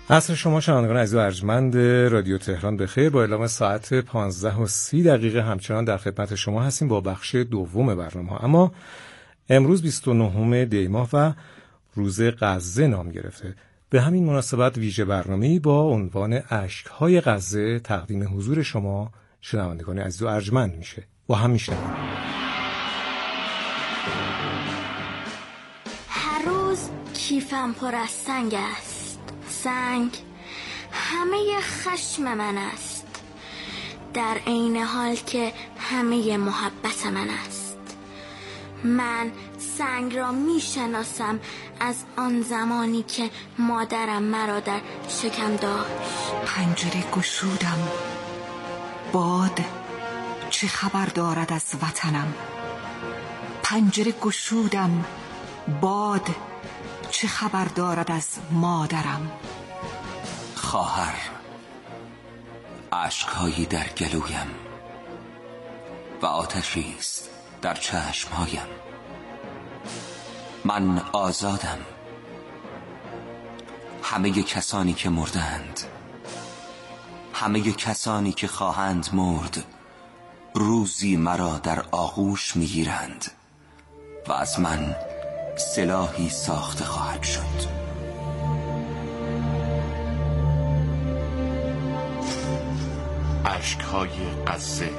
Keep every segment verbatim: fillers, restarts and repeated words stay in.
عصر شما شنوندگان عزیز و ارجمند رادیو تهران بخیر. با اعلام ساعت پانزده و سی دقیقه همچنان در خدمت شما هستیم با بخش دوم برنامه ها. اما امروز بیست و نهم دی ماه و روز غزه نام گرفته. به همین مناسبت ویژه برنامه‌ای با عنوان اشک‌های غزه تقدیم حضور شما شنوندگان عزیز و ارجمند میشه. با هم میشنویم. هر روز کیفم پر از سنگ است. سنگ همه خشم من است، در عین حال که همه محبت من است. من سنگ را می شناسم از آن زمانی که مادرم مرا در شکم داشت. پنجره گشودم، باد چه خبر دارد از وطنم. پنجره گشودم، باد چه خبر دارد از مادرم. خواهر، اشک‌هایی در گلویم و آتشی است در چشمهایم. من آزادم. همه کسانی که مردند، همه کسانی که خواهند مرد، روزی مرا در آغوش میگیرند و از من سلاحی ساخته خواهد شد. اشک‌های غزه.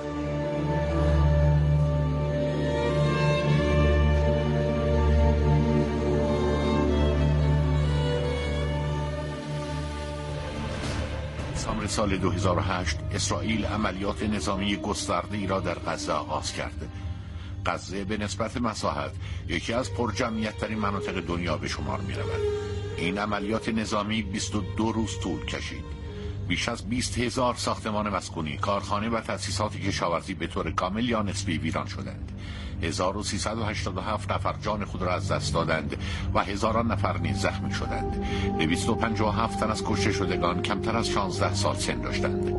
سامر سال دو هزار و هشت اسرائیل عملیات نظامی گسترده‌ای را در غزه آغاز کرد. غزه به نسبت مساحت یکی از پرجمعیت‌ترین مناطق دنیا به شمار می‌رود. این عملیات نظامی بیست و دو روز طول کشید. بیش از بیست هزار ساختمان مسکونی، کارخانه و تأسیسات کشاورزی به طور کامل یا نسبی ویران شدند. هزار و سیصد و هشتاد و هفت نفر جان خود را از دست دادند و هزاران نفر نیز زخمی شدند. دویست و پنجاه و هفت تن از کشته شدگان کمتر از شانزده سال سن داشتند.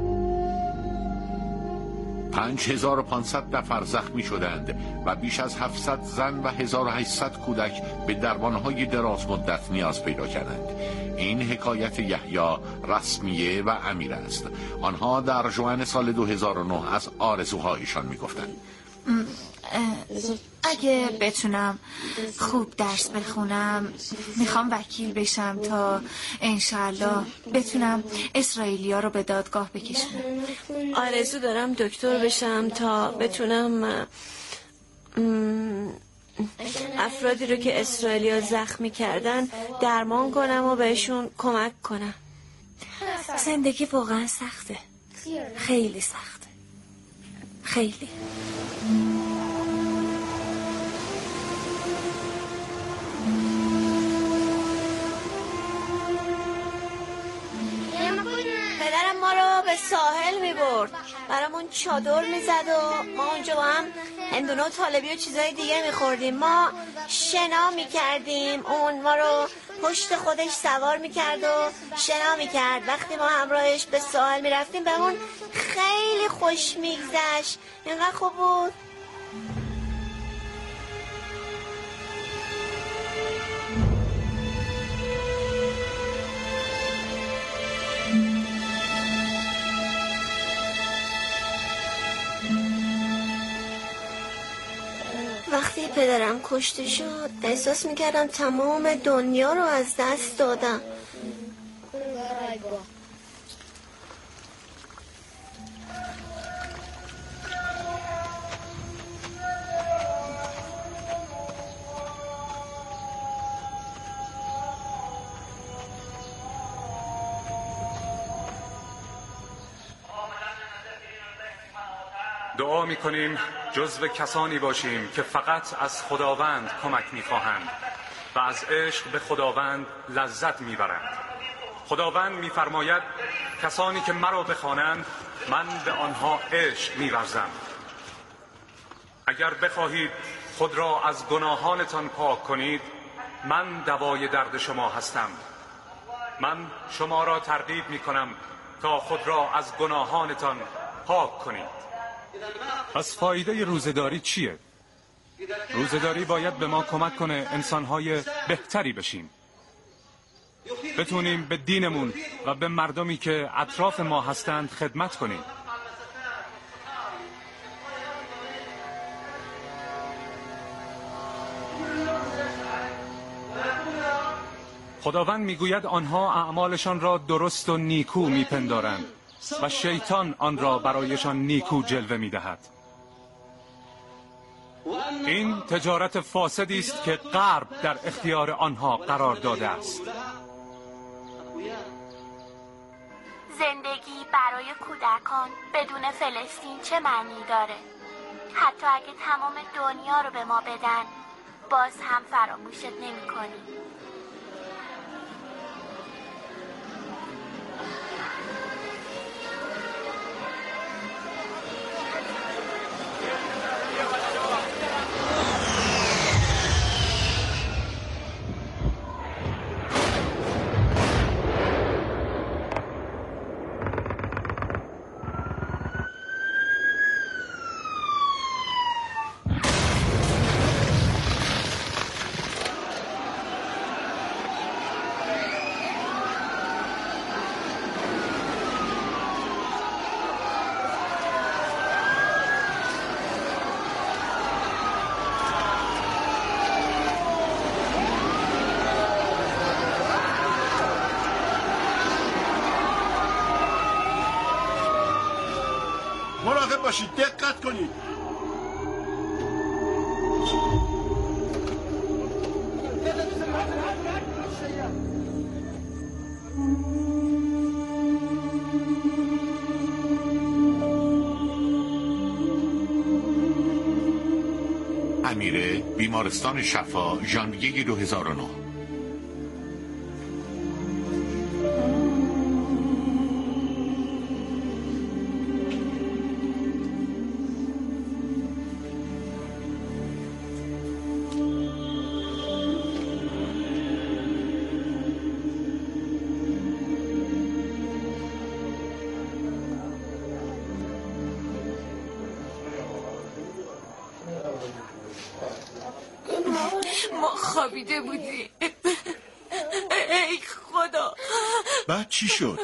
پنج هزار و پانصد نفر زخمی شدند و بیش از هفتصد زن و هزار و هشتصد کودک به درمانهای دراز مدت نیاز پیدا کردند. این حکایت یحیی رسمیه و امیر است. آنها در ژوئن سال دو هزار و نه از آرزوهایشان میگفتند. اگه بتونم خوب درس بخونم میخوام وکیل بشم تا انشالله بتونم اسرائیلیا رو به دادگاه بکشونم. آرزو دارم دکتر بشم تا بتونم افرادی رو که اسرائیلیا زخمی کردن درمان کنم و بهشون کمک کنم. زندگی واقعا سخته، خیلی سخته، خیلی. پدرم ما رو به ساحل می برد، برامون چادر می زد و ما اونجا با هم هندونه و طالبی و چیزای دیگه می خوردیم. ما شنا می کردیم، اون ما رو پشت خودش سوار می کرد و شنا می کرد. وقتی ما همراهش به ساحل می رفتیم بهمون خیلی خوش می گذشت، اینقدر خوب بود. وقتی پدرم کشته شد احساس میکردم تمام دنیا رو از دست دادم. دعا می‌کنیم جزو کسانی باشیم که فقط از خداوند کمک می‌خواهند و از عشق به خداوند لذت می‌برند. خداوند می‌فرماید کسانی که مرا بخوانند من به آنها عشق می‌ورزم. اگر بخواهید خود را از گناهانتان پاک کنید من دوای درد شما هستم. من شما را ترغیب می‌کنم تا خود را از گناهانتان پاک کنید. پس فایده روزه‌داری چیه؟ روزه‌داری باید به ما کمک کنه انسان‌های بهتری بشیم. بتونیم به دینمون و به مردمی که اطراف ما هستند خدمت کنیم. خداوند میگوید آنها اعمالشان را درست و نیکو میپندارند و شیطان آن را برایشان نیکو جلوه میدهد. این تجارت فاسدی است که غرب در اختیار آنها قرار داده است. زندگی برای کودکان بدون فلسطین چه معنی داره؟ حتی اگه تمام دنیا رو به ما بدن باز هم فراموشت نمی کنی. مراقب باشید، دقت کنید. امیره، بیمارستان شفا، ژانویه دو هزار و نه. ما خوابیده بودیم. ای خدا. بعد چی شد؟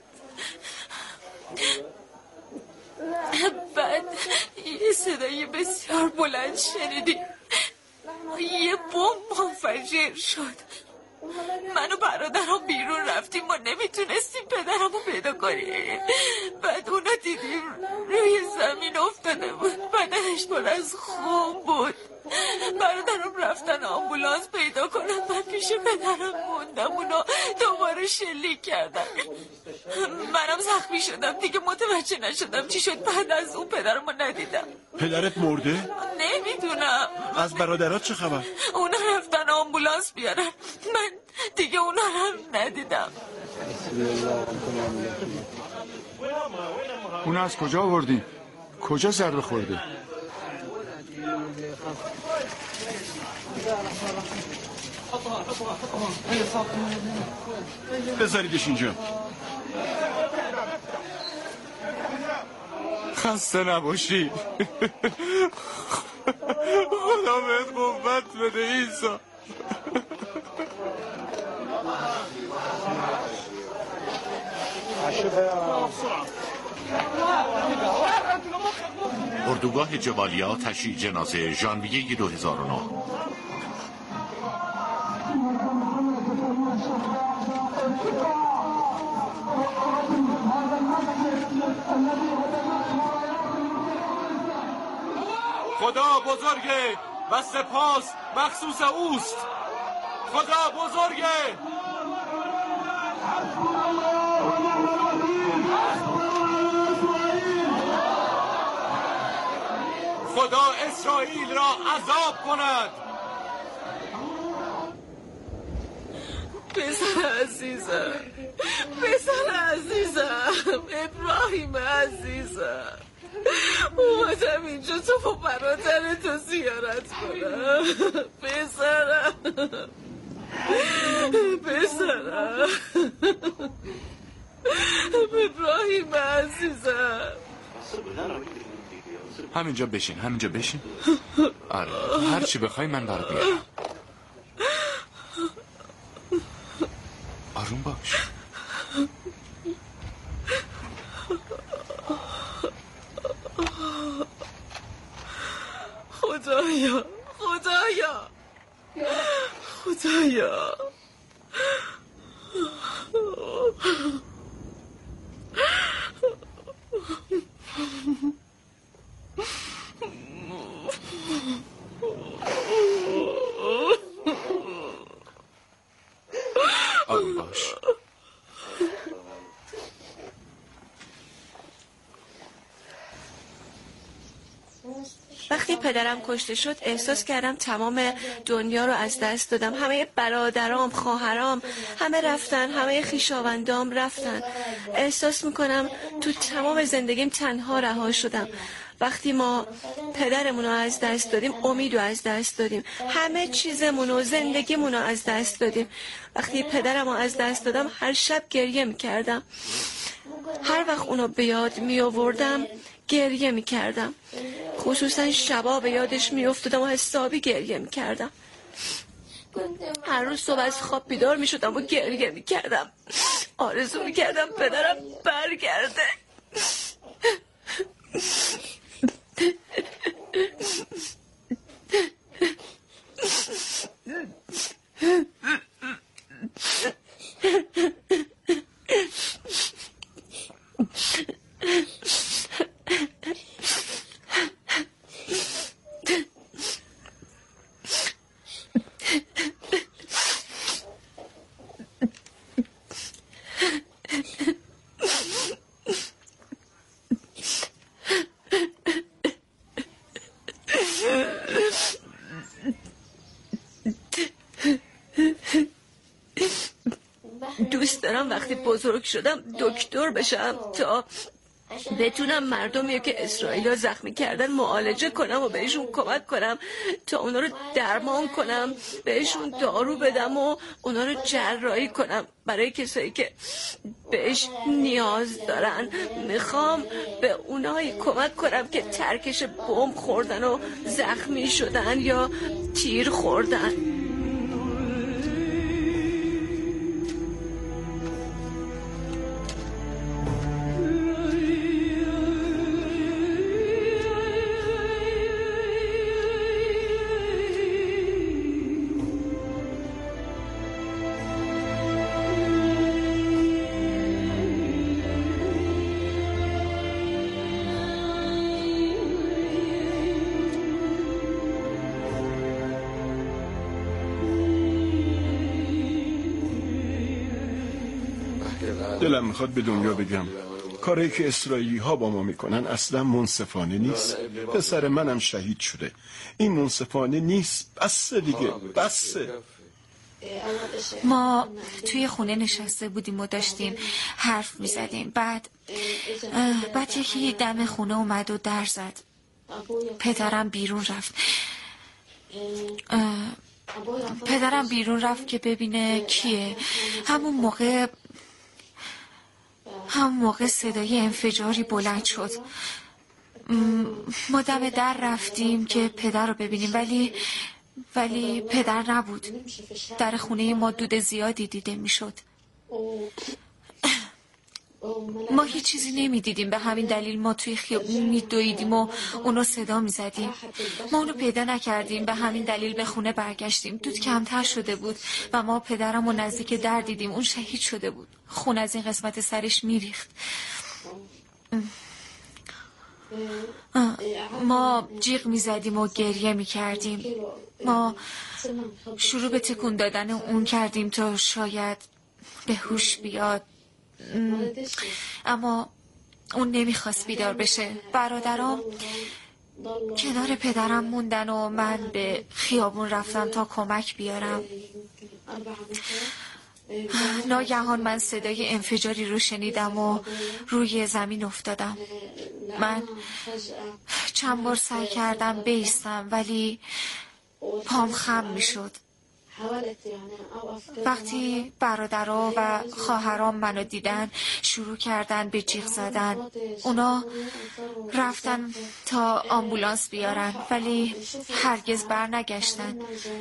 بعد یه صدای بسیار بلند شنیدیم، یه بمب منفجر شد. من و برادرم بیرون رفتیم و نمیتونستیم پدرمو پیدا کنیم. بعد اونا دیدیم روی زمین افتاده بود، بدنش پر از خون بود. برادرم رفتن آمبولانس پیدا کنن، من پیش پدرم موندم، اونا دوباره شلیک کردن. منم زخمی شدم، دیگه متوجه نشدم چی شد. بعد از اون پدرمو ندیدم. پدرت مرده؟ نمیدونم. از برادرات چه خبر؟ اونا رفتن آمبولانس بیارن، من دیگه اونا هم ندیدم. اونا از کجا آوردی؟ کجا ضربه خورده؟ بذاریدش اینجا. خسته نباشی. خدا بهت قوت بده عیسی. اردوگاه جوالیا، تشییع جنازه، ژانویه دو هزار و نه. خدا بزرگه و سپاس مخصوص اوست. خدا بزرگه. خدا اسرائیل را عذاب کند. پسر عزیزم، پسر عزیزم، ابراهیم عزیزم، اومدم اینجا تو با برادر تو زیارت کنم. پسرم، پسرم، ابراهیم عزیزم. همینجا بشین، همینجا بشین. آره، هر چی بخوای من برات میارم. خدایا خدایا خدایا آروم باش. وقتی پدرم کشته شد احساس کردم تمام دنیا رو از دست دادم. همه برادرام، خواهرام همه رفتن، همه خویشاوندام رفتن. احساس میکنم تو تمام زندگیم تنها رها شدم. وقتی ما پدرمون رو از دست دادیم امید رو از دست دادیم، همه چیزمون و زندگیمون رو از دست دادیم. وقتی پدرم رو از دست دادم هر شب گریه میکردم. هر وقت اونو به یاد می آوردم گریه می کردم. خصوصا شبا به یادش می افتادم و حسابی گریه می کردم. هر روز صبح از خواب بیدار می شدم و گریه می کردم. آرزو می کردم پدرم برگرده. دوست دارم وقتی بزرگ شدم دکتر بشم تا بتونم مردمی که اسرائیل رو زخمی کردن معالجه کنم و بهشون کمک کنم، تا اونا رو درمان کنم، بهشون دارو بدم و اونا رو جراحی کنم برای کسایی که بهش نیاز دارن. میخوام به اونایی کمک کنم که ترکش بمب خوردن و زخمی شدن یا تیر خوردن. دلم میخواد به دنیا بگم کاری که اسرائیلی ها با ما میکنن اصلا منصفانه نیست. پسر منم شهید شده. این منصفانه نیست. بسه دیگه، بسه. ما توی خونه نشسته بودیم و داشتیم حرف میزدیم. بعد بعد یکی دم خونه اومد و در زد. پدرم بیرون رفت. پدرم بیرون رفت که ببینه کیه. همون موقع همون موقع صدای انفجاری بلند شد. ما دم در رفتیم که پدر رو ببینیم، ولی ولی پدر نبود. در خونه ما دود زیادی دیده میشد. ما هیچ چیزی نمیدیدیم، به همین دلیل ما توی خیابون میدویدیم و اونو صدا میزدیم. ما اونو پیدا نکردیم، به همین دلیل به خونه برگشتیم. دود کمتر شده بود و ما پدرم رو نزدیک در دیدیم. اون شهید شده بود. خون از این قسمت سرش میریخت. ما جیغ میزدیم و گریه میکردیم. ما شروع به تکون دادن اون کردیم تا شاید به هوش بیاد، اما اون نمیخواست بیدار بشه. برادرام کنار پدرم موندن و من به خیابون رفتم تا کمک بیارم. ناگهان من صدای انفجاری رو شنیدم و روی زمین افتادم. من چند بار سعی کردم بایستم ولی پام خم میشد. وقتی برادرها و خواهرام منو دیدن شروع کردن به جیغ زدن. اونا رفتن تا آمبولانس بیارن ولی هرگز بر نگشتن.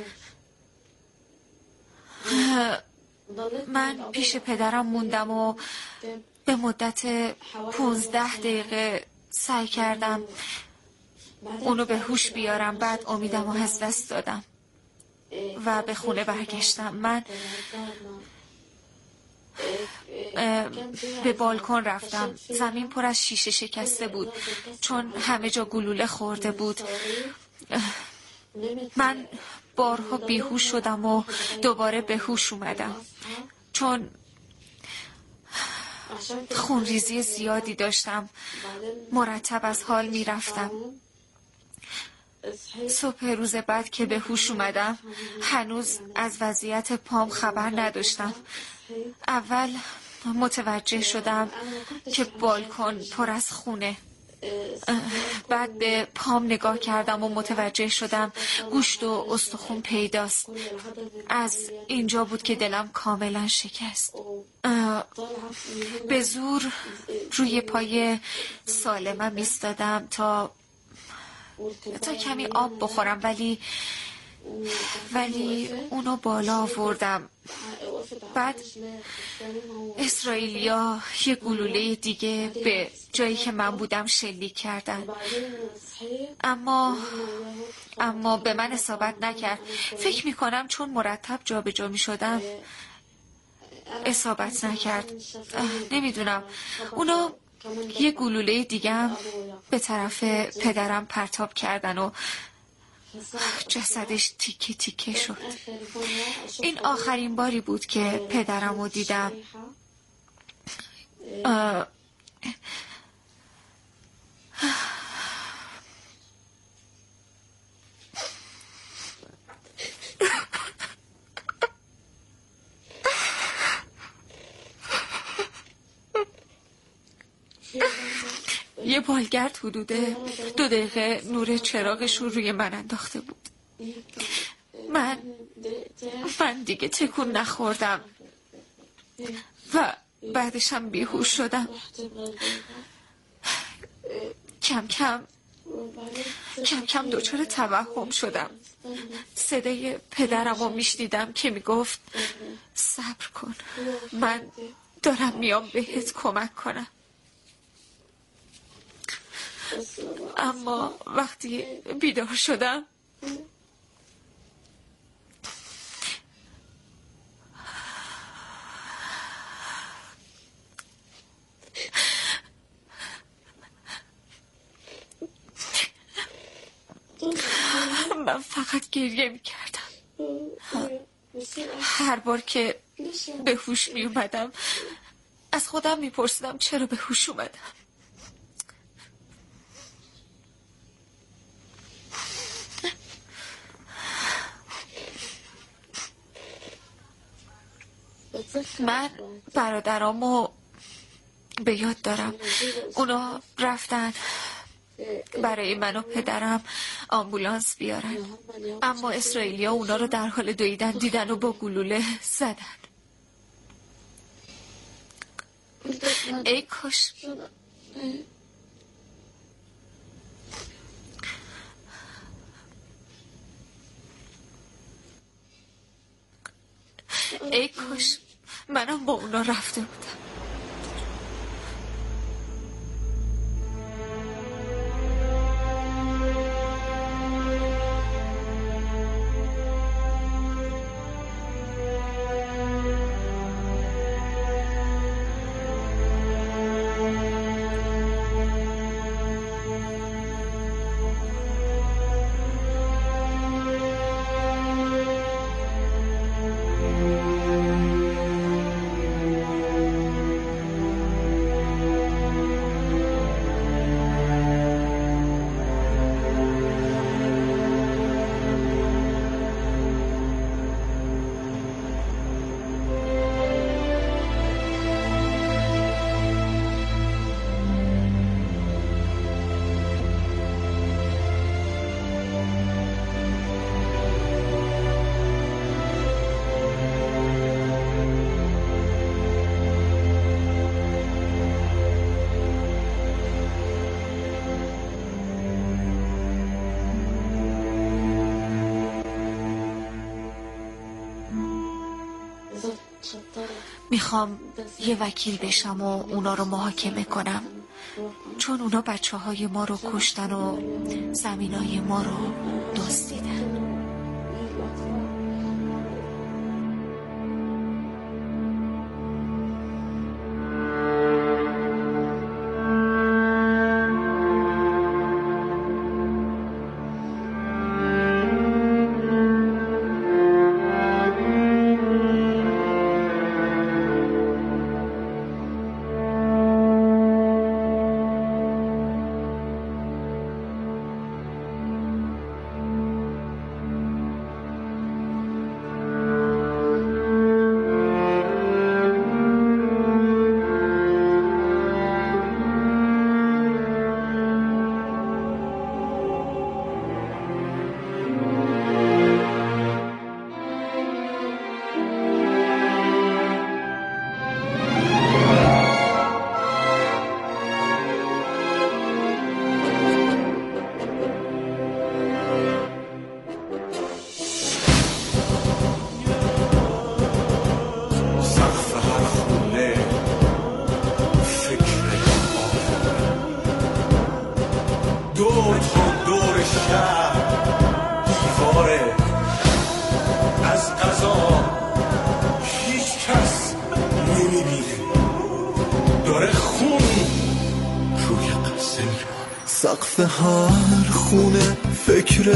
من پیش پدرم موندم و به مدت پونزده دقیقه سعی کردم اونو به هوش بیارم. بعد امیدم رو از دست دادم و به خونه برگشتم. من به بالکن رفتم. زمین پر از شیشه شکسته بود چون همه جا گلوله خورده بود. من بارها بیهوش شدم و دوباره به هوش اومدم چون خونریزی زیادی داشتم. مرتب از حال میرفتم. صبح روز بعد که به هوش اومدم هنوز از وضعیت پام خبر نداشتم. اول متوجه شدم که بالکن پر از خونه. بعد به پام نگاه کردم و متوجه شدم گوشت و استخون پیداست. از اینجا بود که دلم کاملا شکست. به زور روی پای سالمم ایستادم تا تا کمی آب بخورم ولی ولی اونو بالا آوردم. بعد اسرائیلیا یه گلوله دیگه به جایی که من بودم شلیک کردن، اما اما به من اصابت نکرد. فکر میکنم چون مرتب جا به جا میشدم اصابت نکرد. نمیدونم. اونا یه گلوله دیگه هم به طرف پدرم پرتاب کردن و جسدش تیکه تیکه شد. این آخرین باری بود که پدرم رو دیدم. آه... یه بالگرد حدود دو دقیقه نور چراغش رو روی من انداخته بود. من من دیگه تکون نخوردم و بعدش هم بیهوش شدم. کم کم کم کم دچار توهم شدم. صدای پدرم رو میشنیدم که میگفت صبر کن، من دارم میام بهت کمک کنم. اما وقتی بیدار شدم من فقط گریه میکردم. هر بار که به هوش میومدم از خودم میپرسیدم چرا به هوش اومدم. من برادرامو به یاد دارم. اونا رفتن برای من و پدرم آمبولانس بیارن، اما اسرائیلیا اونا رو در حال دویدن دیدن و با گلوله زدن. ای کاش ای کاش منم با اونا رفته بودم. میخوام یه وکیل بشم و اونا رو محاکمه کنم. چون اونا بچه های ما رو کشتن و زمین های ما رو دزدیدن. سقف هر خونه فکر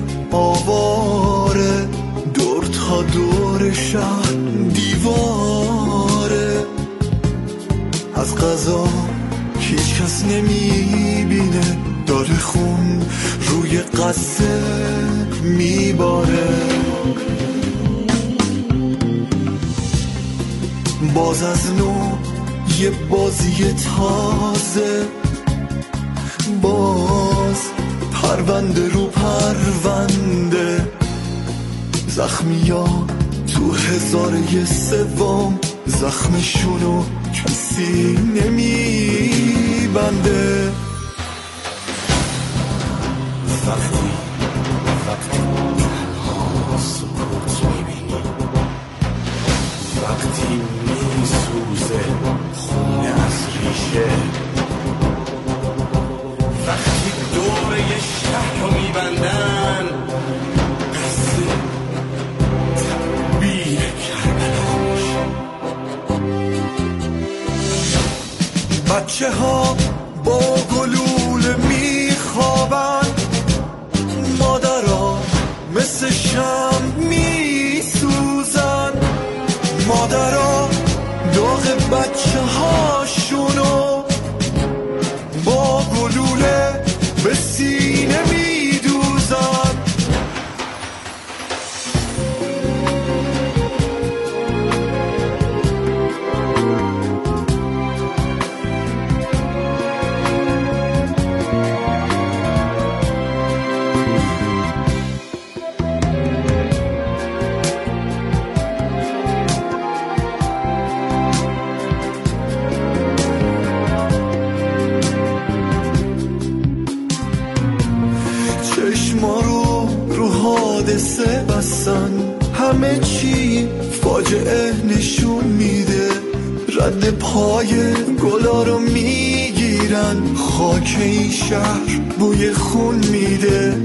آواره، دور تا دور شهر دیواره، از قضا هیچ کس نمیبینه، داره خون روی قصه میباره. باز از نو یه بازی تازه، باز پرونده رو پرونده، زخمی ها تو هزار یه سوم، زخمشونو کسی نمیبنده. وقتی وقتی تنها سکوت میبینی، وقتی میسوزه خونه از ریشه، وقتی دور یه شهر رو میبندن، قصه تعبیر کربلا میشه. بچه ها با گلوله میخوابن، مادرها مثل شمع میسوزن، مادرها داغ بچه هاشونو با گلوله به سینه میدوزن. حادثه بستن، همه چی فاجعه نشون میده، رد پای گلا رو میگیرن، خاک این شهر بوی خون میده.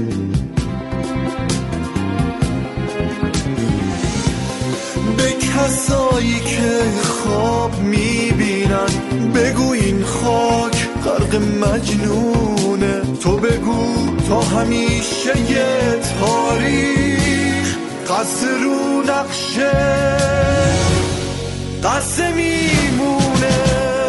به کسایی که خواب میبینن بگو این خاک غرق مجنونه، تو بگو تا همیشه یه تاریخ قصه رو نقشه قصه میمونه.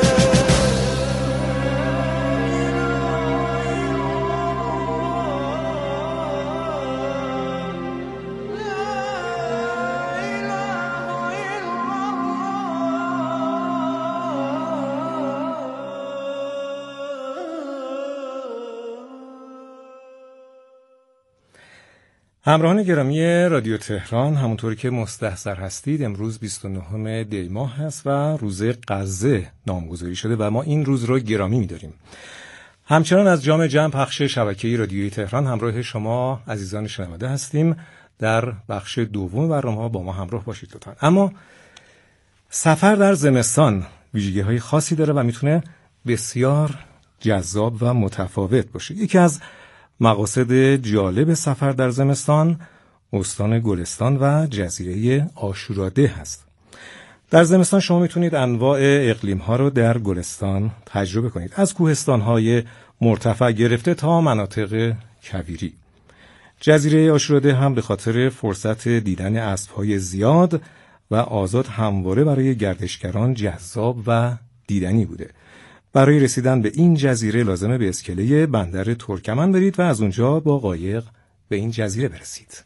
همراهان گرامی رادیو تهران، همونطوری که مستحضر هستید امروز بیست و نهم دی ماه هست و روز غزه نامگذاری شده و ما این روز رو گرامی می‌داریم. همچنان از جام جمع پخش شبکه‌ای رادیویی تهران همراه شما عزیزان شنونده هستیم. در بخش دوم برنامه‌ها با ما همراه باشید لطفاً. اما سفر در زمستان ویژگی‌های خاصی داره و میتونه بسیار جذاب و متفاوت باشه. یکی از مقاصد جالب سفر در زمستان استان گلستان و جزیره عاشوراده هست. در زمستان شما میتونید انواع اقلیم‌ها رو در گلستان تجربه کنید، از کوهستان‌های مرتفع گرفته تا مناطق کویری. جزیره عاشوراده هم به خاطر فرصت دیدن اسب‌های زیاد و آزاد همواره برای گردشگران جذاب و دیدنی بوده. برای رسیدن به این جزیره لازمه به اسکله بندر ترکمن برید و از اونجا با قایق به این جزیره برسید.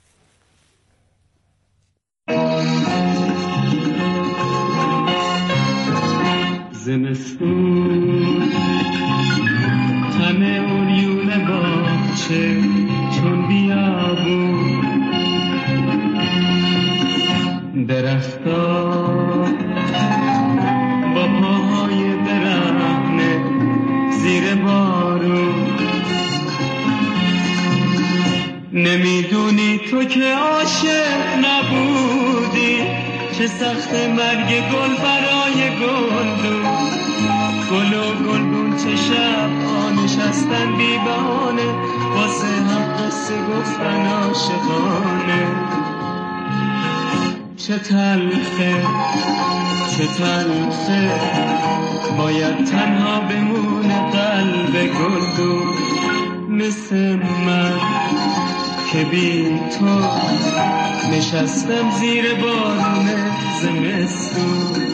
زمستون همه اوریون باغچه چون بیابون، درختا با پاهای برهنه زیر بارون. نمیدونی تو که عاشق نبودی چه سخت مرگ گل برای گلدون. گل و گلدون چه شب ها نشستن بی بهانه واسه هم قصه گفتن عاشقانه. چه تلخه چه تلخه باید تنها بمونه قلب گلدون، مثل من که بی تو نشستم زیر بارون زمستون.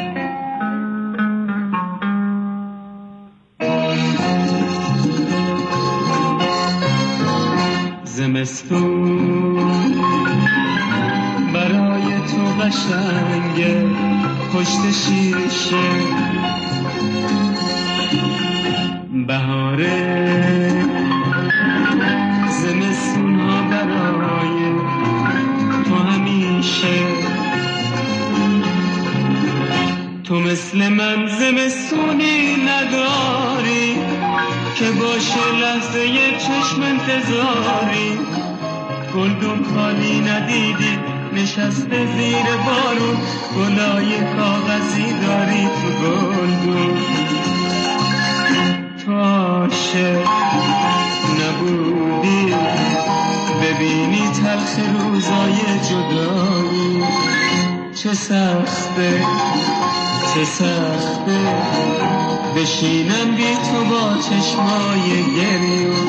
زمستون برای تو قشنگه پشت شیشه، بهاره زمستون ها برای تو همیشه. تو مثل من زمستونی نداری که باشه لحظه چشم انتظاری. گلدون خالی ندیدی نشسته زیر بارون، گلای کاغذی داری تو گلدون. تو عاشق نبودی ببینی تلخ روزای جدایی. چه سخته چه سخته بشینم بی تو با چشمای گریون.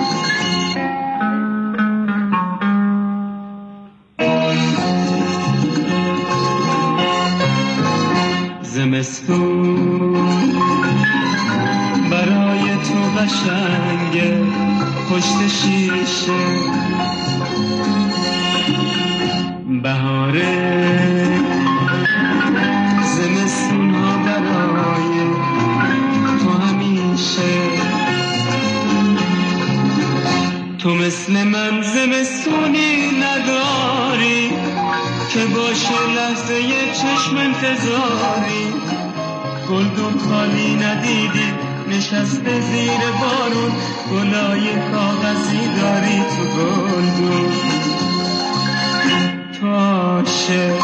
زمستون برای تو قشنگه پشت شیشه، بهاره زمستون ها برای تو همیشه. تو مثل من زمستونی نداری که باشه لحظه چشم انتظاری. گلدون خالی ندیدی نشسته زیر بارون، گلای کاغذی داری تو گلدون. تو عاشق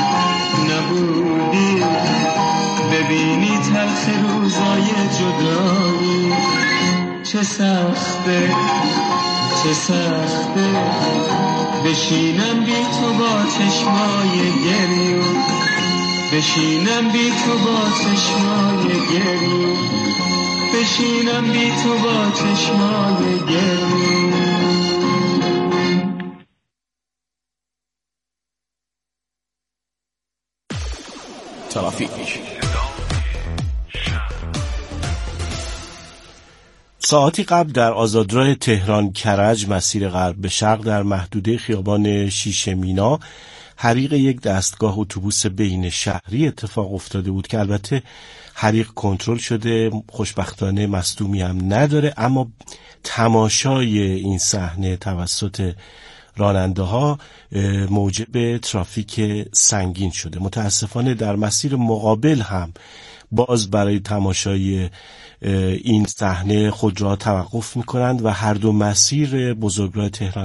نبودی ببینی تلخ روزای جدایی. چه سخته چه سخته بشینم بی تو با چشمای گریون. بشینم بی تو با چشمای گریون. بشینم بی تو با چشمای گریون. ترافیک. ساعتی قبل در آزادراه تهران کرج مسیر غرب به شرق در محدوده خیابان شیشه مینا حریق یک دستگاه اتوبوس بین شهری اتفاق افتاده بود که البته حریق کنترل شده، خوشبختانه مصدومی هم نداره، اما تماشای این صحنه توسط راننده ها موجب ترافیک سنگین شده. متاسفانه در مسیر مقابل هم باز برای تماشای این صحنه خودروها توقف میکنند و هر دو مسیر بزرگراه تهران